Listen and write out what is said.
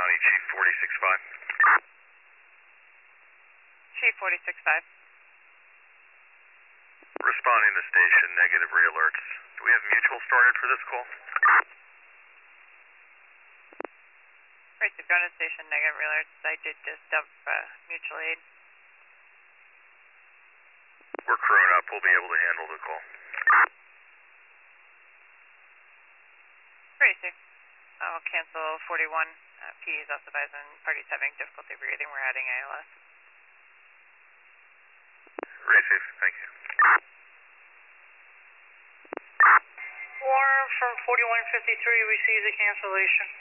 County, Chief 465. Chief 465. Responding to station, negative re-alerts. Do we have mutual started for this call? Racing ground station, negative alerts. I did just dump mutual aid. We're crewing up. We'll be able to handle the call. Racing. I'll cancel 41. P is also advising parties having difficulty breathing. We're adding ALS. Race, thank you. Warren from 4153 receives a cancellation.